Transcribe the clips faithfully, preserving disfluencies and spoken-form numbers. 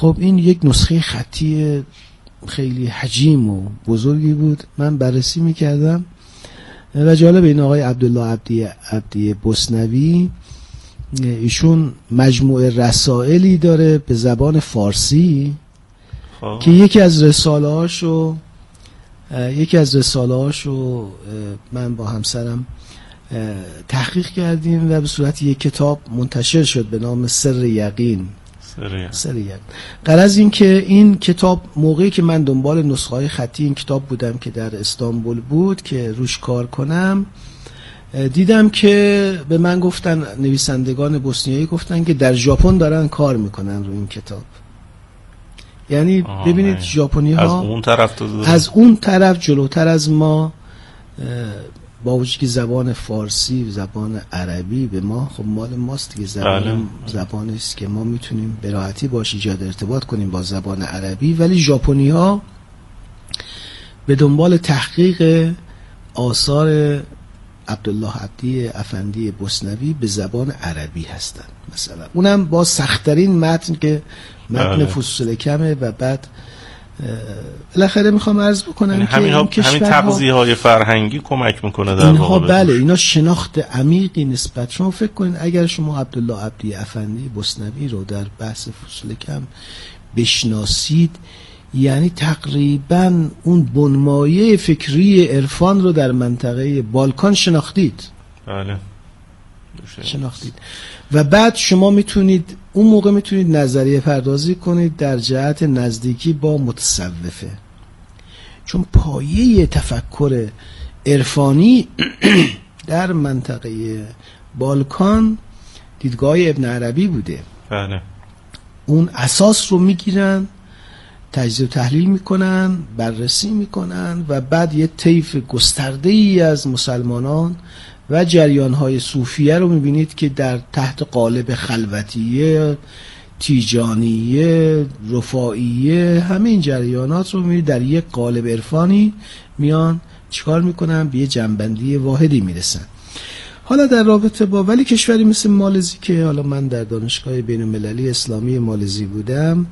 خب این یک نسخه خطی خیلی حجیم و بزرگی بود. من بررسی میکردم و جالب این آقای عبدالله عبدی عبدی بوسنوی، ایشون مجموعه رسائلی داره به زبان فارسی خواه. که یکی از رساله هاشو یکی از رساله هاشو من با همسرم تحقیق کردیم و به صورت یک کتاب منتشر شد به نام سر یقین. سر یقین. غرض این که این کتاب موقعی که من دنبال نسخه های خطی این کتاب بودم که در استانبول بود که روش کار کنم، دیدم که به من گفتن، نویسندگان بوسنیایی گفتن که در ژاپن دارن کار میکنن رو این کتاب. یعنی ببینید ژاپنی ها از اون طرف از اون طرف جلوتر از ما، با وجودی که زبان فارسی و زبان عربی به ما خب مال ماست دیگه، زبان زبانی است که ما میتونیم به راحتی باش ایجاد ارتباط کنیم با زبان عربی، ولی ژاپنی ها به دنبال تحقیق آثار عبدالله عبدی افندی بوسنوی به زبان عربی هستن مثلا، اونم با سخت‌ترین متن که متن فصول کمه. و بعد بالاخره میخوام عرض بکنم که همین, ها همین تغذیه های فرهنگی کمک میکنه در اینها. بله اینا شناخت عمیقی نسبت. شما فکر کنید اگر شما عبدالله عبدی افندی بوسنوی رو در بحث فصول کم بشناسید، یعنی تقریبا اون بنمایه فکری عرفان رو در منطقه بالکان شناختید. بله شناختید و بعد شما میتونید اون موقع میتونید نظریه پردازی کنید در جهت نزدیکی با متصوفه، چون پایه تفکر عرفانی در منطقه بالکان دیدگاه ابن عربی بوده. بله. اون اساس رو میگیرن، تجزیه و تحلیل میکنن، بررسی میکنن و بعد یه طیف گسترده ای از مسلمانان و جریان‌های صوفیه رو می‌بینید که در تحت قالب خلوتیه، تیجانیه، رفاعیه، همه این جریانات رو می‌بینید در یک قالب عرفانی میان چیکار میکنن؟ به یه جنبندی واحدی میرسن. حالا در رابطه با ولی کشوری مثل مالزی که حالا من در دانشگاه بین‌المللی اسلامی مالزی بودم،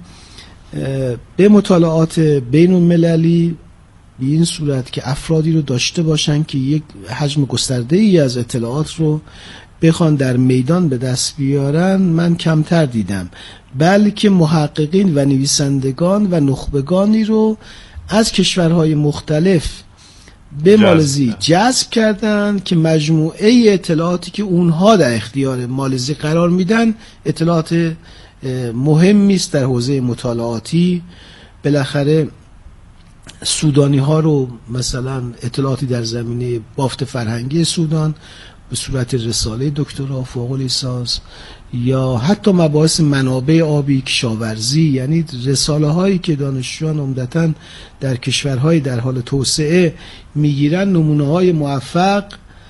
به مطالعات بین‌المللی به این صورت که افرادی رو داشته باشن که یک حجم گسترده ای از اطلاعات رو بخوان در میدان به دست بیارن، من کمتر دیدم، بلکه محققین و نویسندگان و نخبگانی رو از کشورهای مختلف به مالزی جذب کردن که مجموعه اطلاعاتی که اونها در اختیار مالزی قرار میدن اطلاعات مهمی است در حوزه مطالعاتی. بالاخره سودانی ها رو مثلا اطلاعاتی در زمینه بافت فرهنگی سودان به صورت رساله دکترا، فوق لیسانس، یا حتی مباحث منابع آبی، کشاورزی، یعنی رساله هایی که دانشجویان عمدتاً در کشورهای در حال توسعه میگیرن، نمونه های موفق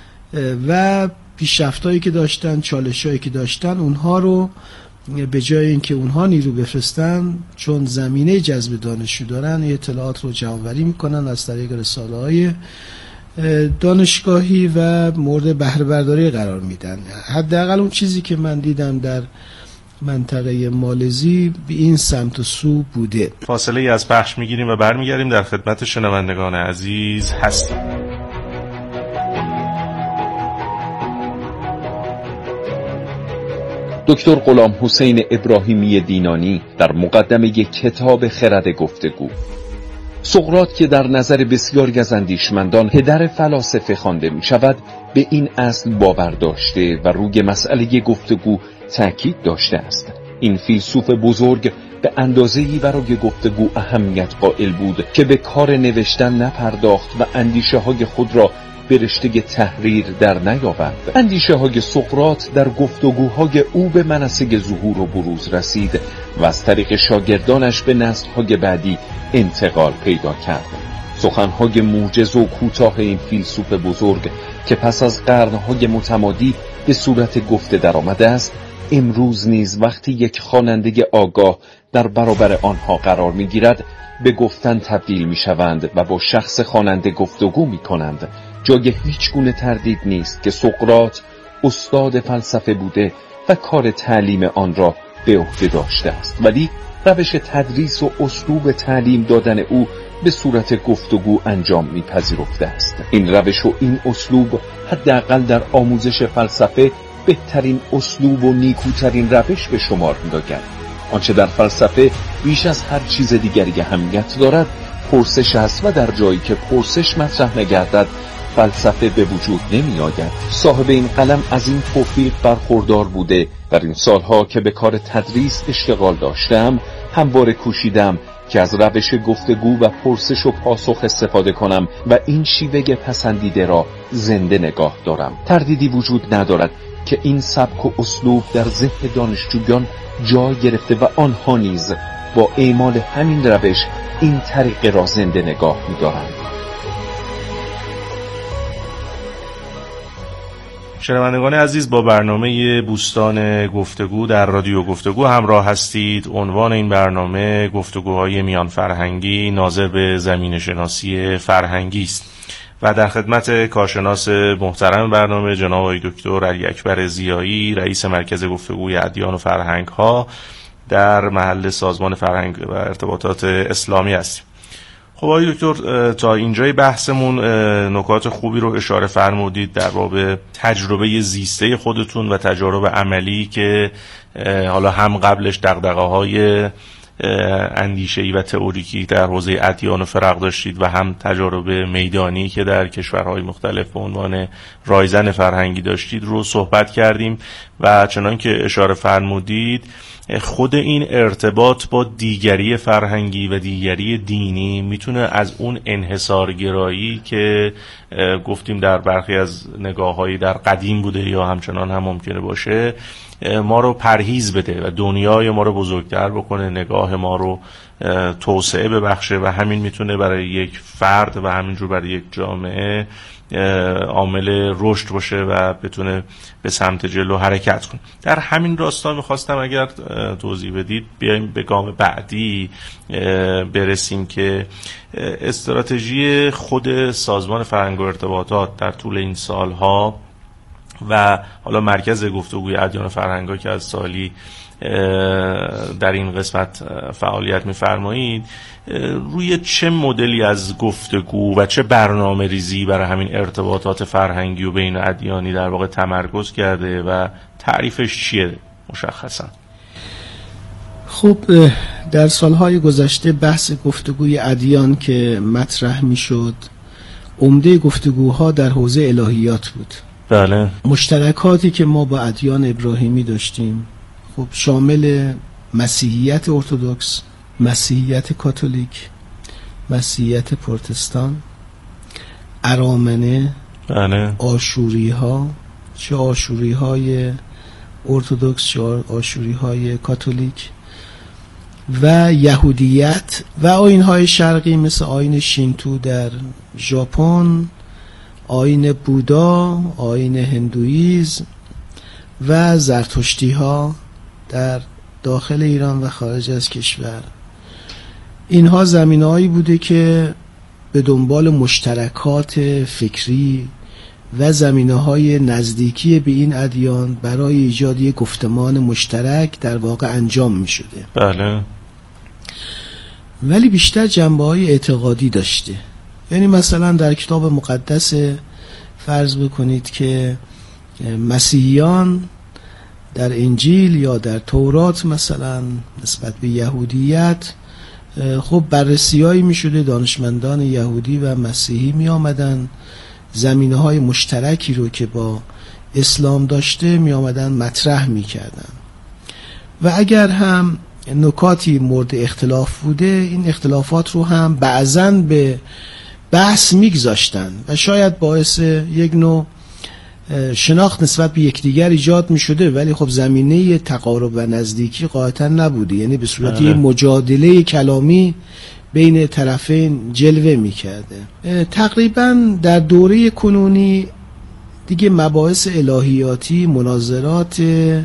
و پیشرفتایی که داشتن، چالشایی که داشتن، اونها رو به جای اینکه اونها نیرو بفرستن، چون زمینه جذب دانشجو دارن، اطلاعات رو جمع‌آوری میکنن از طریق رساله‌های دانشگاهی و مورد بهره برداری قرار میدن. حداقل اون چیزی که من دیدم در منطقه مالزی به این سمت و سو بوده. فاصله ای از پخش میگیریم و برمیگردیم، در خدمت شنوندگان عزیز هستیم. دکتر غلام حسین ابراهیمی دینانی در مقدمه یک کتاب خرد گفتگو، سقراط که در نظر بسیاری از اندیشمندان پدر فلاسفه خوانده می شود، به این اصل باور داشته و روی مسئله گفتگو تأکید داشته است. این فیلسوف بزرگ به اندازه‌ای برای گفتگو اهمیت قائل بود که به کار نوشتن نپرداخت و اندیشه های خود را به رشته تحریر در نیاورد. اندیشه های سقراط در گفتگوهای او به منصه ظهور و بروز رسید و از طریق شاگردانش به نسل‌های بعدی انتقال پیدا کرد. سخنهای موجز و کوتاه این فیلسوف بزرگ که پس از قرنهای متمادی به صورت گفته در آمده است، امروز نیز وقتی یک خواننده آگاه در برابر آنها قرار می‌گیرد، به گفتن تبدیل می‌شوند و با شخص خواننده گفتگو می‌کنند. جای هیچ گونه تردید نیست که سقراط استاد فلسفه بوده و کار تعلیم آن را به عهده داشته است، ولی روش تدریس و اسلوب تعلیم دادن او به صورت گفتگو انجام می‌پذیرفته است. این روش و این اسلوب حداقل در آموزش فلسفه بهترین اسلوب و نیکوترین روش به شمار می‌آید. آنچه در فلسفه بیش از هر چیز دیگری اهمیت دارد پرسش است و در جایی که پرسش مطرح نگردد فلسفه به وجود نمی آید. صاحب این قلم از این توفیق برخوردار بوده. در این سالها که به کار تدریس اشتغال داشتم همواره کوشیدم که از روش گفتگو و پرسش و پاسخ استفاده کنم و این شیوه پسندیده را زنده نگاه دارم. تردیدی وجود ندارد که این سبک و اسلوب در ذهن دانشجویان جای گرفته و آنها نیز با اعمال همین روش این طریق را زنده نگاه می‌دارند. شنوندگان عزیز، با برنامه بوستان گفتگو در رادیو گفتگو همراه هستید. عنوان این برنامه گفتگوهای میان فرهنگی ناظر به زمینه شناسی فرهنگی است و در خدمت کارشناس محترم برنامه جناب آقای دکتر علی اکبر ضیایی، رئیس مرکز گفتگوی ادیان و فرهنگ ها در محل سازمان فرهنگ و ارتباطات اسلامی هستیم. خب آقای دکتر، تا اینجای بحثمون نکات خوبی رو اشاره فرمودید در باب تجربه زیسته خودتون و تجارب عملی که حالا هم قبلش دغدغه‌های اندیشه‌ای و تئوریکی در حوزه ادیان و فرق داشتید و هم تجارب میدانی که در کشورهای مختلف به عنوان رایزن فرهنگی داشتید رو صحبت کردیم و چنان که اشاره فرمودید خود این ارتباط با دیگری فرهنگی و دیگری دینی میتونه از اون انحصارگرایی که گفتیم در برخی از نگاه‌های در قدیم بوده یا همچنان هم ممکنه باشه ما رو پرهیز بده و دنیای ما رو بزرگتر بکنه، نگاه ما رو توسعه ببخشه و همین میتونه برای یک فرد و همینجور برای یک جامعه عامل رشد باشه و بتونه به سمت جلو حرکت کنه. در همین راستا میخواستم اگر توضیح بدید بیایم به گام بعدی برسیم که استراتژی خود سازمان فرهنگ و ارتباطات در طول این سالها و حالا مرکز گفتگوی ادیان و فرهنگ‌ها که از سالی در این قسمت فعالیت می‌فرمایید روی چه مدلی از گفتگو و چه برنامه ریزی برای همین ارتباطات فرهنگی و بین ادیانی در واقع تمرکز کرده و تعریفش چیه مشخصا؟ خب در سالهای گذشته بحث گفتگوی ادیان که مطرح می‌شد عمده گفتگوها در حوزه الهیات بود. بله. مشترکاتی که ما با ادیان ابراهیمی داشتیم خب شامل مسیحیت ارتدوکس، مسیحیت کاتولیک، مسیحیت پروتستان، ارامنه، بله، آشوری ها، چه آشوری های ارتدوکس چه آشوری های کاتولیک و یهودیت و آیین های شرقی مثل آیین شینتو در ژاپن، آیین بودا، آیین هندویزم و زرتشتی ها در داخل ایران و خارج از کشور. اینها زمینه‌هایی بوده که به دنبال مشترکات فکری و زمینه‌های نزدیکی به این ادیان برای ایجاد یک گفتمان مشترک در واقع انجام می‌شده. بله. ولی بیشتر جنبه‌های اعتقادی داشته. یعنی مثلا در کتاب مقدس فرض بکنید که مسیحیان در انجیل یا در تورات مثلا نسبت به یهودیت خب بررسی‌هایی می‌شده، دانشمندان یهودی و مسیحی می آمدن زمینه‌های مشترکی رو که با اسلام داشته می آمدن مطرح می‌کردن و اگر هم نکاتی مورد اختلاف بوده این اختلافات رو هم بعضاً به بحث میگذاشتن و شاید باعث یک نوع شناخت نسبت به یکدیگر ایجاد میشده، ولی خب زمینه تقارب و نزدیکی قاطعا نبوده، یعنی به صورت یک مجادله کلامی بین طرفین جلوه میکرده. تقریبا در دوره کنونی دیگه مباحث الهیاتی، مناظرات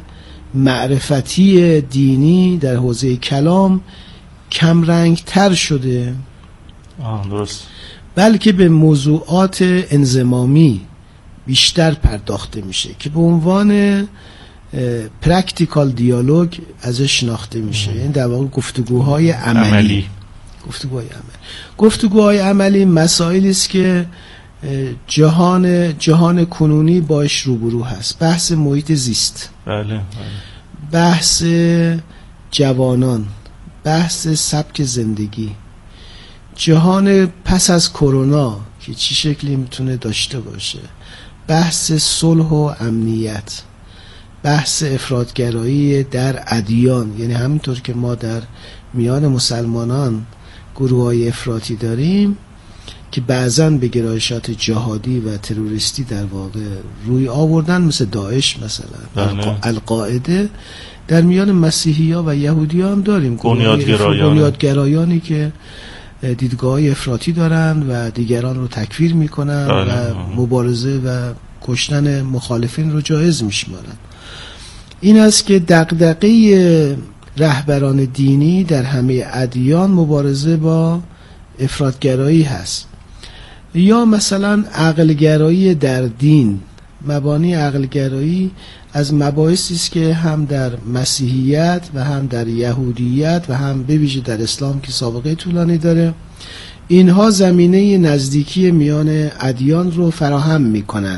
معرفتی دینی در حوزه کلام کم رنگ تر شده، آه درست، بلکه به موضوعات انضمامی بیشتر پرداخته میشه که به عنوان پرکتیکال دیالوگ ازش شناخته میشه، این در واقع گفتگوهای عملی, عملی. گفتگوهای عملی گفتگوهای عملی مسائلی است که جهان جهان کنونی باش روبرو هست. بحث محیط زیست، بله بله. بحث جوانان، بحث سبک زندگی، جهان پس از کرونا که چی شکلی میتونه داشته باشه، بحث صلح و امنیت، بحث افراطگرایی در ادیان، یعنی همینطور که ما در میان مسلمانان گروه‌های افراطی داریم که بعضاً به گرایشات جهادی و تروریستی در واقع روی آوردن، مثل داعش مثلا، القاعده، در میان مسیحی‌ها و یهودی‌ها هم داریم بنیادگرایانی که دیدگاه‌های افراطی دارن و دیگران رو تکفیر میکنن و مبارزه و کشتن مخالفین رو جایز میشمارن. این است که دغدغه رهبران دینی در همه ادیان مبارزه با افراطگرایی هست، یا مثلا عقلگرایی در دین. مبانی عقلگرایی از مباحثی است که هم در مسیحیت و هم در یهودیت و هم به ویژه در اسلام که سابقه طولانی داره، اینها زمینه نزدیکی میان ادیان رو فراهم میکنن.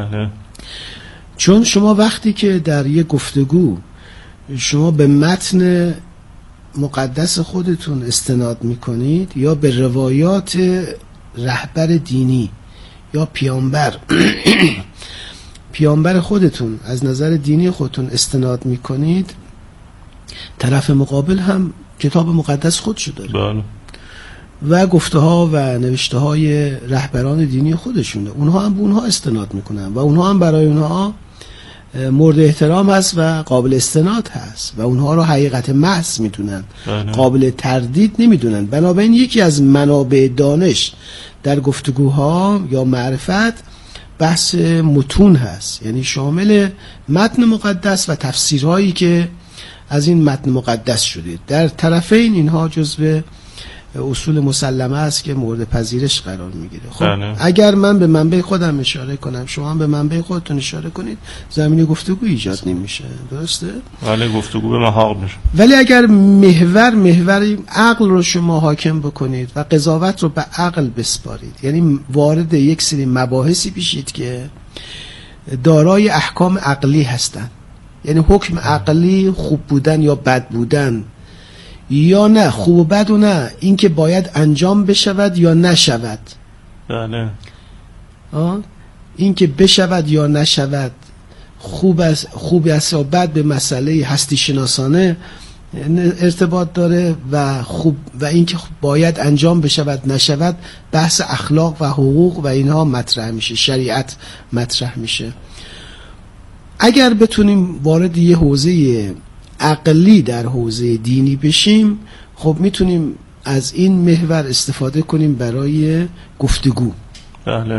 چون شما وقتی که در یک گفتگو شما به متن مقدس خودتون استناد میکنید یا به روایات رهبر دینی یا پیامبر پیامبر خودتون از نظر دینی خودتون استناد میکنید، طرف مقابل هم کتاب مقدس خودشو داره بله. و گفته ها و نوشته های رهبران دینی خودشونه، اونها هم به اونها استناد میکنن و اونها هم برای اونها مورد احترام هست و قابل استناد هست و اونها رو حقیقت محض میدونن، قابل تردید نمیدونن. بنابراین یکی از منابع دانش در گفتگوها یا معرفت بحث متون هست، یعنی شامل متن مقدس و تفسیرهایی که از این متن مقدس شده. در طرفین اینها جزو اصول مسلمه است که مورد پذیرش قرار میگیره. خب بله. اگر من به منبع خودم اشاره کنم، شما هم به منبع خودتون اشاره کنید، زمینه گفتگو ایجاد نمیشه، درسته؟ ولی گفتگو به محاق میشه. ولی اگر محور محور عقل رو شما حاکم بکنید و قضاوت رو به عقل بسپارید، یعنی وارد یک سری مباحثی بشید که دارای احکام عقلی هستن، یعنی حکم عقلی خوب بودن یا بد بودن یا نه، خوب و بد و نه، این که باید انجام بشود یا نشود، بله، این که بشود یا نشود، خوب است خوب است یا بد، به مسئله هستی شناسانه ارتباط داره و خوب و این که باید انجام بشود نشود بحث اخلاق و حقوق و اینها مطرح میشه، شریعت مطرح میشه. اگر بتونیم وارد یه حوزه عقلی در حوزه دینی بشیم، خب میتونیم از این محور استفاده کنیم برای گفتگو. بله.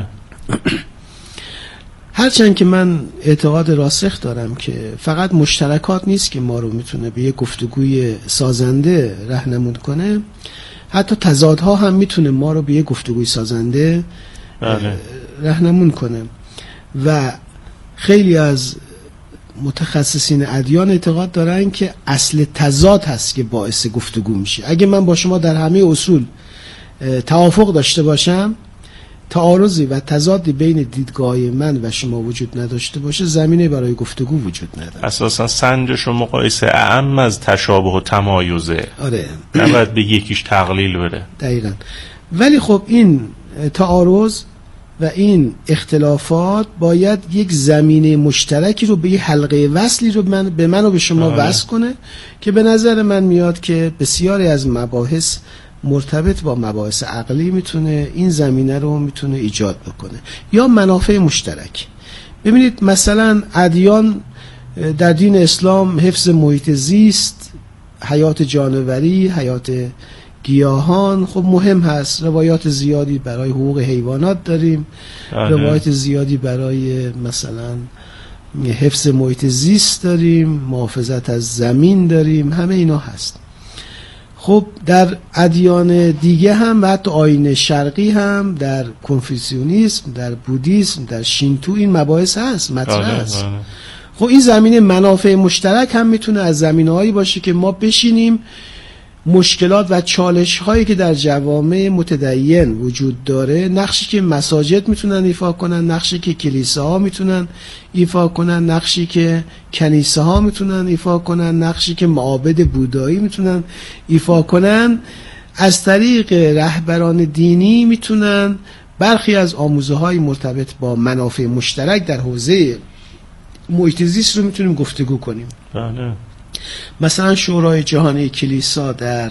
هرچند که من اعتقاد راسخ دارم که فقط مشترکات نیست که ما رو میتونه به یک گفتگوی سازنده راهنمود کنه، حتی تضادها هم میتونه ما رو به یک گفتگوی سازنده بله. راهنمود کنه. و خیلی از متخصصین ادیان اعتقاد دارن که اصل تضاد هست که باعث گفتگو میشه. اگه من با شما در همه اصول توافق داشته باشم، تعارضی و تضادی بین دیدگاه من و شما وجود نداشته باشه، زمینه برای گفتگو وجود نداره. اساسا سنجش و مقایسه اعم از تشابه و تمایزه. آره. نباید به یکیش تقلیل بره. دقیقاً. ولی خب این تعارض و این اختلافات باید یک زمینه مشترکی رو به یک حلقه وصلی رو من به من و به شما آه. وصل کنه که به نظر من میاد که بسیاری از مباحث مرتبط با مباحث عقلی میتونه این زمینه رو میتونه ایجاد بکنه، یا منافع مشترک. ببینید مثلا ادیان در دین اسلام حفظ محیط زیست، حیات جانوری، حیات گیاهان خب مهم هست. روایات زیادی برای حقوق حیوانات داریم، آه. روایات زیادی برای مثلا حفظ محیط زیست داریم، محافظت از زمین داریم، همه اینا هست. خب در ادیان دیگه هم و حتی آیین شرقی هم، در کنفوسیونیسم، در بودیسم، در شینتو این مباحث هست، مطرح هست. خب این زمینه منافع مشترک هم میتونه از زمینه‌هایی باشه که ما بشینیم مشکلات و چالش هایی که در جوامع متدین وجود داره، نقشی که مساجد میتونن ایفا کنن، نقشی که کلیساها میتونن ایفا کنن، نقشی که کنیسه ها میتونن ایفا کنن، نقشی که معابد بودایی میتونن ایفا کنن، از طریق رهبران دینی میتونن برخی از آموزه های مرتبط با منافع مشترک در حوزه محیط زیست رو میتونیم گفتگو کنیم. بله. مثلا شورای جهانی کلیسا در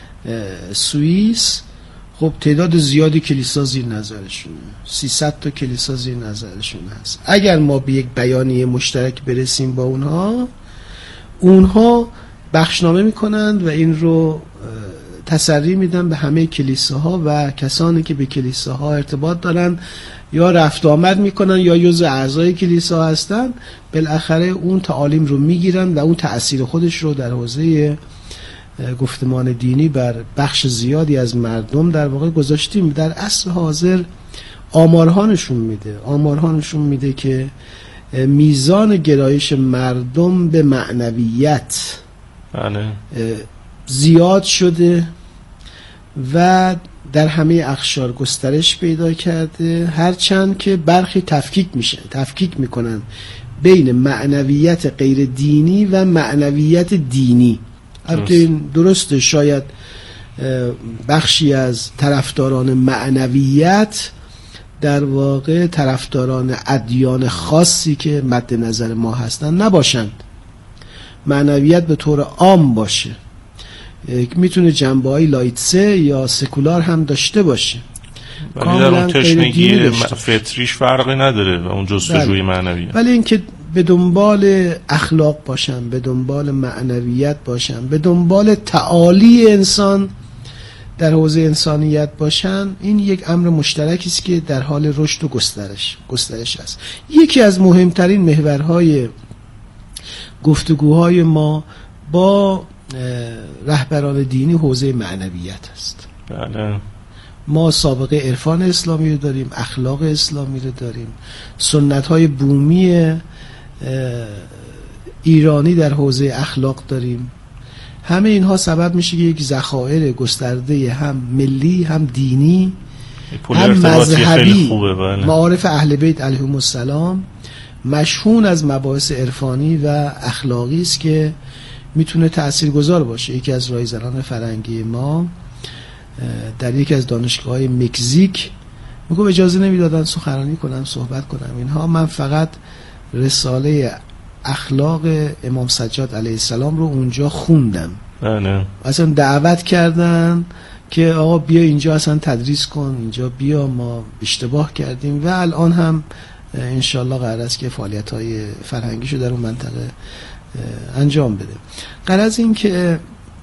سوئیس، خب تعداد زیادی کلیسا زیر نظرشونه، سیصد تا کلیسا زیر نظرشون هست. اگر ما به یک بیانیه مشترک برسیم با اونها، اونها بخشنامه میکنند و این رو تسری میدن به همه کلیساها و کسانی که به کلیساها ارتباط دارن یا رفت آمد میکنن یا جزء اعضای کلیسا هستن، بالاخره اون تعالیم رو میگیرن و اون تأثیر خودش رو در حوزه گفتمان دینی بر بخش زیادی از مردم در واقع گذاشتیم. در اصل حاضر آمارها نشون میده آمارها نشون میده که میزان گرایش مردم به معنویت بله. زیاد شده و در همه اقشار گسترش پیدا کرده، هرچند که برخی تفکیک میشن تفکیک میکنن بین معنویت غیر دینی و معنویت دینی. البته این درسته، شاید بخشی از طرفداران معنویت در واقع طرفداران ادیان خاصی که مد نظر ما هستن نباشند، معنویت به طور عام باشه، میتونه جنبه‌های لایتسه یا سکولار هم داشته باشه، ولی در اون تشنگی فطریش فرقی نداره و اون جستجوی معنویت. ولی اینکه به دنبال اخلاق باشن، به دنبال معنویت باشن، به دنبال تعالی انسان در حوزه انسانیت باشن، این یک امر مشترکی است که در حال رشد و گسترش گسترش است. یکی از مهمترین محورهای گفتگوهای ما با رهبران دینی حوزه معنویت است. بله. ما سابقه عرفان اسلامی رو داریم، اخلاق اسلامی رو داریم، سنت‌های بومی ایرانی در حوزه اخلاق داریم. همه اینها سبب میشه که یک ذخایر گسترده هم ملی هم دینی هم مذهبی، معارف اهل بیت علیهم السلام مشهون از مباحث عرفانی و اخلاقی است که میتونه تاثیرگذار باشه. یکی از رایزنان فرهنگی ما در یکی از دانشگاه‌های مکزیک میگم اجازه نمیدادن سخنرانی کنم، صحبت کنم اینها، من فقط رساله اخلاق امام سجاد علیه السلام رو اونجا خوندم. نه. اصلا دعوت کردن که آقا بیا اینجا اصلا تدریس کن، اینجا بیا، ما اشتباه کردیم و الان هم انشالله قرار است که فعالیت‌های فرهنگیشو در اون منطقه انجام بده. غرض این که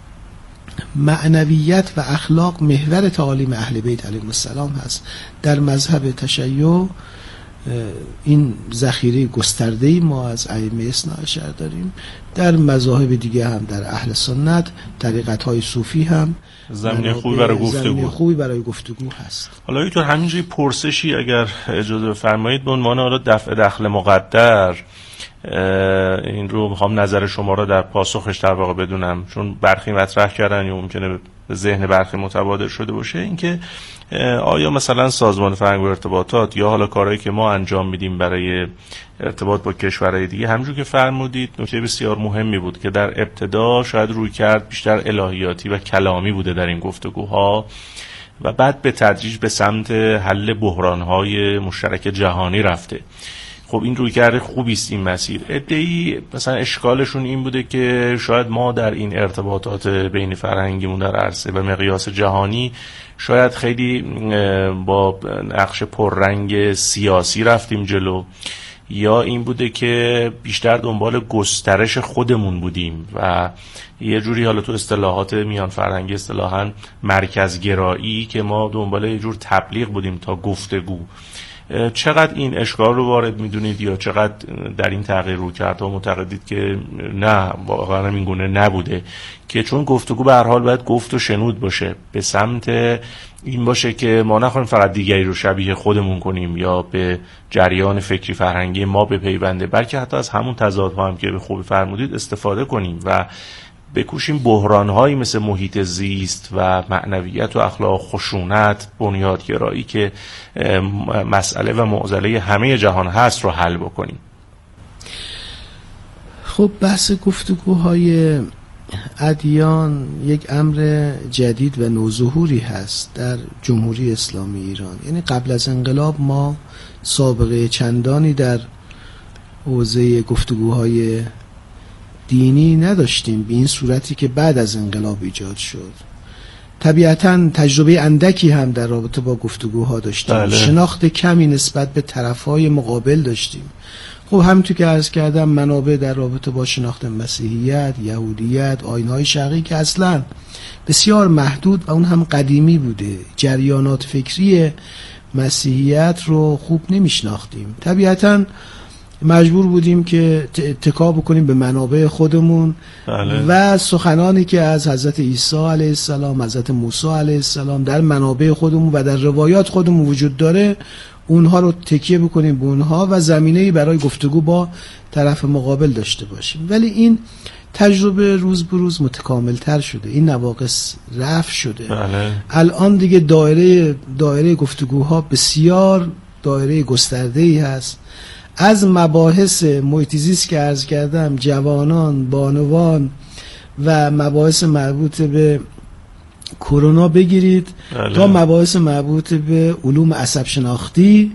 معنویت و اخلاق محور تعالیم اهل بیت علیهم السلام هست. در مذهب تشیع این ذخیره گسترده‌ای ما از ائمه اثنا عشر داریم، در مذاهب دیگه هم، در اهل سنت، طریقت‌های صوفی هم زمینه خوبی برای گفتگو زمینه خوبی برای گفتگو هست. حالا اینطور همینجوری پرسشی اگر اجازه بفرمایید به عنوان حالا دفع دخل مقدر، این رو میخوام نظر شما رو در پاسخش در واقع بدونم، چون برخی مطرح کردن یا ممکنه به ذهن برخی متبادر شده باشه، اینکه آیا مثلا سازمان فرهنگ و ارتباطات یا حالا کارهایی که ما انجام میدیم برای ارتباط با کشورهای دیگه، همونجور که فرمودید نکته بسیار مهمی بود که در ابتدا شاید روی کرد بیشتر الهیاتی و کلامی بوده در این گفتگوها و بعد به تدریج به سمت حل بحرانهای مشترک جهانی رفته. خب این روی کرده خوبی است این مسیر. عده‌ای مثلا اشکالشون این بوده که شاید ما در این ارتباطات بین فرهنگیمون در عرصه و مقیاس جهانی شاید خیلی با نقش پررنگ سیاسی رفتیم جلو، یا این بوده که بیشتر دنبال گسترش خودمون بودیم و یه جوری حالا تو اصطلاحات میان فرهنگی اصطلاحاً مرکزگرایی که ما دنبال یه جور تبلیغ بودیم تا گفتگو. چقدر این اشکال رو وارد میدونید یا چقدر در این تغییر رویکردها معتقدید که نه واقعا این گونه نبوده، که چون گفتگو به هر حال باید گفت و شنود باشه، به سمت این باشه که ما نخواهیم فقط دیگری رو شبیه خودمون کنیم یا به جریان فکری فرهنگی ما بپیونده، بلکه حتی از همون تضادها هم که به خوبی فرمودید استفاده کنیم و بکوشیم بحران‌هایی مثل محیط زیست و معنویت و اخلاق، خشونت، بنیادگرایی که مسئله و معضله همه جهان هست رو حل بکنیم. خب بحث گفتگوهای ادیان یک امر جدید و نوظهوری هست در جمهوری اسلامی ایران. یعنی قبل از انقلاب ما سابقه چندانی در حوزه گفتگوهای دینی نداشتیم به این صورتی که بعد از انقلاب ایجاد شد. طبیعتاً تجربه اندکی هم در رابطه با گفتگوها داشتیم. بله. شناخت کمی نسبت به طرفهای مقابل داشتیم. خب همونطور که عرض کردم منابع در رابطه با شناخت مسیحیت، یهودیت، آیین‌های شرقی که اصلاً بسیار محدود و اون هم قدیمی بوده، جریانات فکری مسیحیت رو خوب نمیشناختیم. طبیعتاً مجبور بودیم که اتکا بکنیم به منابع خودمون. بله. و سخنانی که از حضرت عیسی علیه السلام، حضرت موسی علیه السلام در منابع خودمون و در روایات خودمون وجود داره، اونها رو تکیه بکنیم به اونها و زمینه‌ای برای گفتگو با طرف مقابل داشته باشیم. ولی این تجربه روز به روز متکامل تر شده، این نواقص رفع شده. بله. الان دیگه دایره دایره گفتگوها بسیار دایره گسترده‌ای هست، از مباحث محیط زیست که عرض کردم، جوانان، بانوان و مباحث مربوط به کرونا بگیرید بله. تا مباحث مربوط به علوم عصب شناختی،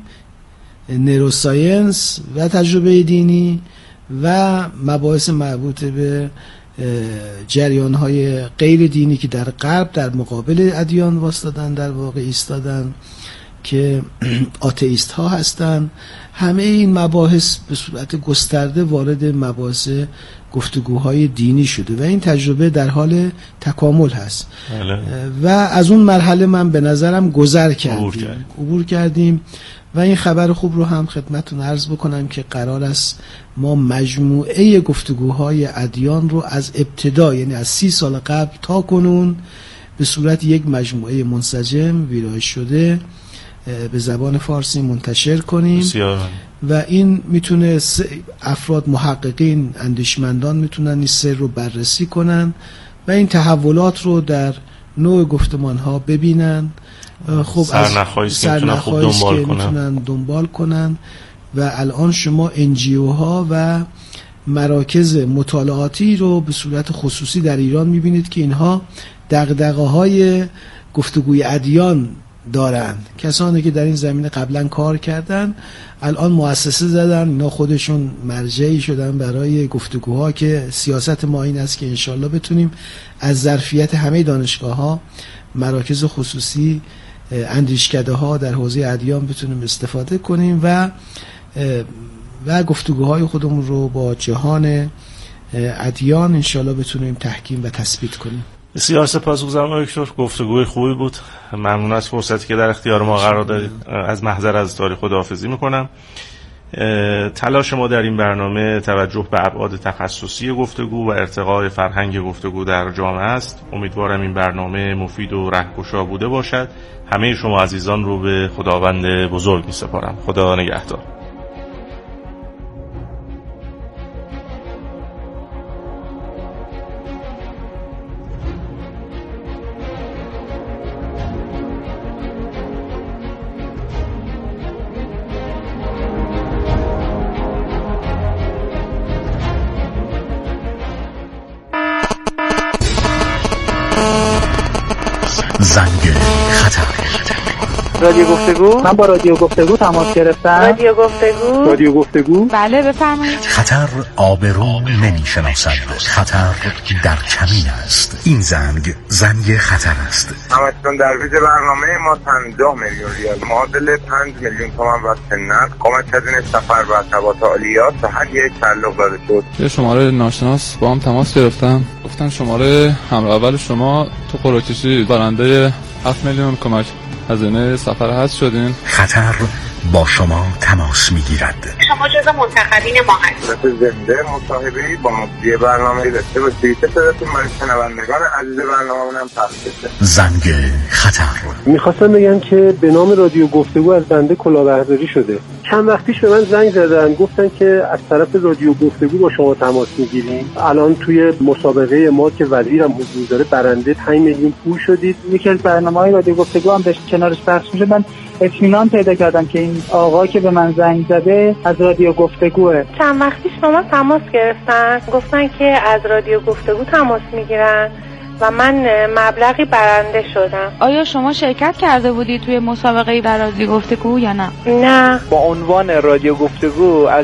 نوروساینس و تجربه دینی و مباحث مربوط به جریان‌های غیر دینی که در غرب در مقابل ادیان واسطادن، در واقع ایستادن، که آتئیست ها هستن. همه این مباحث به صورت گسترده وارد مباحث گفتگوهای دینی شده و این تجربه در حال تکامل هست. بله. و از اون مرحله من به نظرم گذر کردیم عبور کردیم و این خبر خوب رو هم خدمتتون عرض بکنم که قرار است ما مجموعه گفتگوهای ادیان رو از ابتدا، یعنی از سی سال قبل تا کنون، به صورت یک مجموعه منسجم ویرایش شده به زبان فارسی منتشر کنیم. بسیار. و این میتونه افراد محققین، اندیشمندان میتونن این سر رو بررسی کنن و این تحولات رو در نوع گفتمان ها ببینن. خب سرنخهایی که میتونن خوب دنبال کنن. میتونن دنبال کنن و الان شما انجیو ها و مراکز مطالعاتی رو به صورت خصوصی در ایران میبینید که اینها دغدغه های گفتگوی ادیان دارن. کسانی که در این زمینه قبلا کار کردن الان مؤسسه زدن، اینا خودشون مرجعی شدن برای گفتگوها که سیاست ما این است که انشالله بتونیم از ظرفیت همه دانشگاه ها، مراکز خصوصی، اندیشکده ها در حوزه ادیان بتونیم استفاده کنیم و و گفتگوهای خودمون رو با جهان ادیان انشالله بتونیم تحکیم و تثبیت کنیم. بسیار سپاسگزارم دکتر، گفتگوی خوبی بود. ممنون از فرصتی که در اختیار ما قرار دادید. از محضر از تاریخ خداحافظی میکنم. تلاش ما در این برنامه توجه به ابعاد تخصصی گفتگو و ارتقاء فرهنگ گفتگو در جامعه است. امیدوارم این برنامه مفید و رهگشا بوده باشد. همه شما عزیزان رو به خداوند بزرگ میسپارم. خدا نگهدار. زنگ خطر. رادیو گفتگو؟ من با رادیو گفتگو تماس گرفتم. رادیو گفتگو؟ رادیو گفتگو؟ بله بفرمایید. خطر آبرو نمیشناسد، خطر در کمین است. این زنگ زنگ خطر است. همچنان در ویژه برنامه ما پنجاه میلیون ریال معادل پنج میلیون تومان واسه نقد کمک هزینه سفر و تبات عالیات به هر یک تعلق داده شد. یه شماره ناشناس با هم تماس گرفتم، گفتن شماره همراه اول شما تو قرعه کشی برنده هفت میلیون کمک هزینه سفر هست شدین. خطر با شما تماس میگیرد. شما جزو منتخبین ما هستید. زنده مصاحبه‌ای با مجری برنامه داشته باشید که صداتون برای شنوندگان عزیز برنامه‌مون هم پخش بشه. زنگ خطر. میخواستم بگم که به نام رادیو گفتگو از بنده کلاهبرداری شده. چند وقت پیش به من زنگ زدن گفتن که از طرف رادیو گفتگو با شما تماس میگیریم. الان توی مسابقه ما که وزیرم حضور داره برنده پنج میلیون پول شدید. یکی از برنامه‌های رادیو گفتگو هم داشت کنارش پخش میشه. من اطمینان پیدا کردم که این آقا که به من زنگ زده از رادیو گفتگوه. چند وقت پیش با من تماس گرفتن، گفتن که از رادیو گفتگو تماس میگیرن و من مبلغی برنده شدم. آیا شما شرکت کرده بودید توی مسابقه در رادیو گفتگو یا نه؟ نه. با عنوان رادیو گفتگو از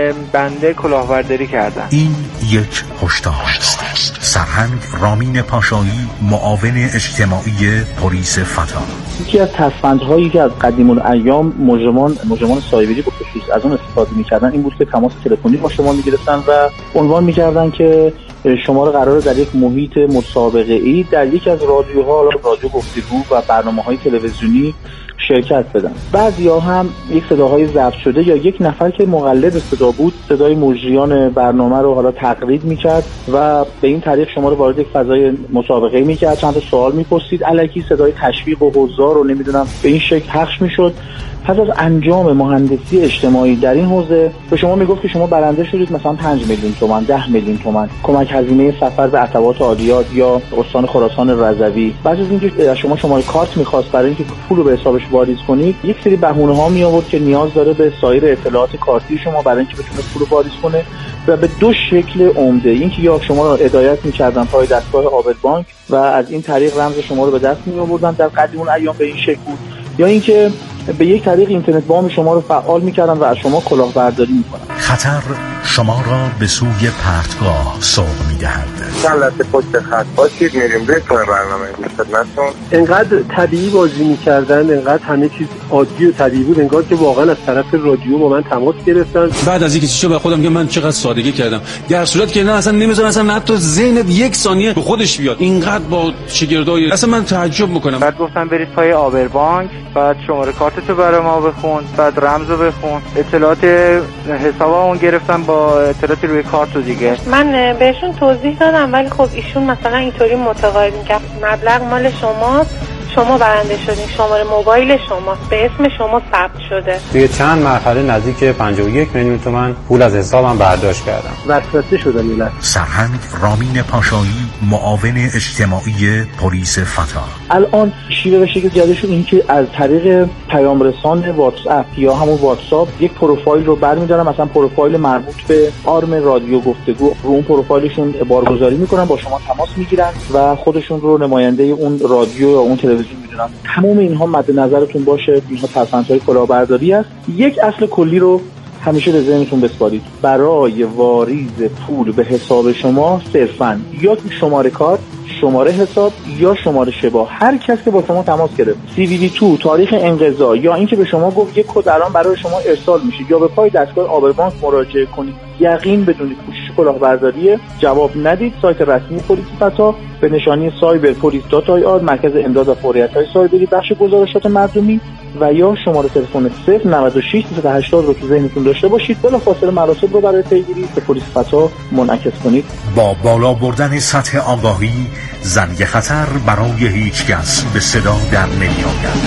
بنده کلاهبرداری کردن. این یک هشدار است. سرهنگ رامین پاشایی، معاون اجتماعی پلیس فتا. یکی از تصفندهایی که از قدیم الایام مجرمان مجرمان سایبری به خصوص از اون استفاده می‌کردن این بود که تماس تلفنی با شما می‌گرفتن و عنوان می‌کردن که شما رو قراره در یک محیط مسابقه‌ای در یک از رادیوها، رادیو گفتگو و برنامه‌های تلویزیونی شرکت بدن. بعضیا هم یک صداهای ضبط شده یا یک نفر که مقلد صدا بود صدای مجریان برنامه رو حالا تقلید می‌کرد و به این طریق شما رو وارد یک فضای مسابقه‌ای می‌کرد، چند تا سوال می‌پرسید، الکی صدای تشویق و حضار رو نمی‌دونم به این شکل پخش می‌شد. پس از انجام مهندسی اجتماعی در این حوزه به شما میگفت که شما برنده شدید مثلا پنج میلیون تومان، ده میلیون تومان کمک هزینه سفر به عطوات عالیات یا استان خراسان رضوی. بعد از اینکه از شما شماره کارت می‌خواست برای اینکه پول رو به حسابش واریز کنید، یک سری بهونه‌ها می آورد که نیاز داره به سایر اطلاعات کارتی شما برای اینکه بتونه پول رو واریز کنه و به دو شکل عمده. اینکه یا شما رو هدایت می‌کردن پای دستگاه آبد بانک و از این طریق رمز شما رو به دست می‌آوردن، در قدیم ایام به این شکل بود، یا اینکه به یک طریق اینترنت وام شما رو فعال می‌کردن و از شما کلاهبرداری می‌کنن. خطر شما را به سوی پرتگاه سوق می‌دهد. چند لحظه پشت خط باشید، میریم بهتون برنامه خدمتتون. انقدر طبیعی بازی می‌کردن، انقدر همه چیز عادی و طبیعی بود، انگار که واقعا از طرف رادیو با من تماس گرفتن. بعد از اینکه چی شد به خودم که من چقدر سادگی کردم، در صورت که نه اصلا نمی‌ذارن اصلا حتی ذهنت یک ثانیه به خودش بیاد. اینقدر با شگردای اصلا من تعجب می‌کنم. بعد گفتم برید پای آبر بانک، بعد شماره کارتتو برای ما بخون، بعد رمزو بخون، اطلاعات حسابمون گرفتن با اطلاعاتی روی کارت و دیگه. من بهشون توضیح دادم ولی خب ایشون مثلا اینطوری متقاعد می‌کرد مبلغ مال شماست، شما برنده شدین، شماره موبایل شماست، به اسم شما ثبت شده. توی چند مرحله نزدیک پنجاه و یک میلیون تومان پول از حسابم برداشت کردم. وسوسه شدم یه لحظه. سرهنگ رامین پاشایی، معاون اجتماعی پلیس فتا. الان شیوه و شکل جدید شد این که از طریق پیام رسان واتس اپ یا همون واتساپ یک پروفایل رو برمی‌دارن، مثلا پروفایل مربوط به آرم رادیو گفتگو، رو اون پروفایلشون بارگذاری می‌کنن، با شما تماس می‌گیرن و خودشون رو نماینده اون رادیو یا اون تلویزیون می‌دونن. تمام اینها مد نظرتون باشه، اینها تصنیف‌های کلاهبرداری است. یک اصل کلی رو همیشه به ذهنتون بسپارید. برای واریز پول به حساب شما صرفاً یا شماره کارت، شماره حساب یا شماره شبا، هر کس که با شما تماس گرفت، سی وی وی دو، تاریخ انقضا، یا اینکه به شما گفت یک کد الان برای شما ارسال میشه، یا به پای دستگاه آبر بانک مراجعه کنید، یقین بدونید کوشش کلاهبرداری، جواب ندید. سایت رسمی پلیس فتا به نشانی سایبر پلیس دات آی آر، مرکز امداد و فوریت‌های سایبری، بخش گزارشات مردمی، و یا شماره تلفن صفر نود و شش سیصد و هشتاد رو تو ذهنتون داشته باشید. بلافاصله مراسم رو برای پیگیری به پلیس فتا منعکس کنید. با بالا بردن سطح آگاهی، زنگ خطر برای هیچ کس به صدا در نمی‌آید.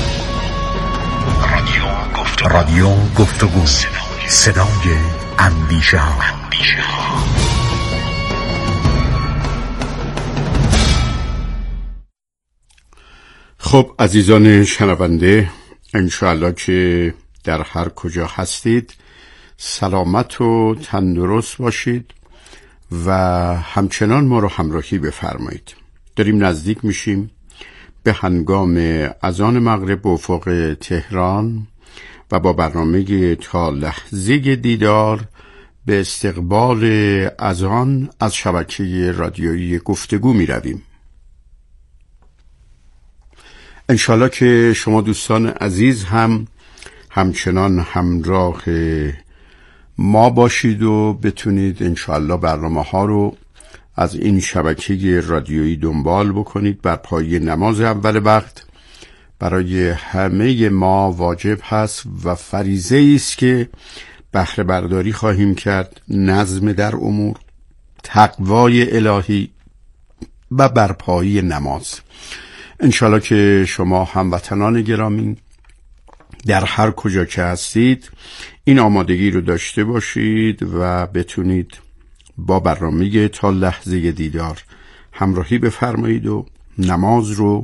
رادیو گفتگو، رادیو گفتگو، صدای اندیشه ها. خب عزیزان شنونده، انشاءالله که در هر کجا هستید سلامت و تندرست باشید و همچنان ما رو همراهی بفرمایید. داریم نزدیک میشیم به هنگام اذان مغرب به افق تهران و با برنامه تا لحظه دیدار به استقبال اذان از شبکه رادیویی گفتگو می رویم. انشالله که شما دوستان عزیز هم همچنان همراه ما باشید و بتونید انشالله برنامه ها رو از این شبکه رادیویی دنبال بکنید بر پایه نماز اول وقت برای همه ما واجب هست و فریضه است که بهره برداری خواهیم کرد، نظم در امور، تقوای الهی و برپایی نماز. انشالله که شما هموطنان گرامی در هر کجا که هستید این آمادگی رو داشته باشید و بتونید با برنامه تا لحظه دیدار همراهی بفرمایید و نماز رو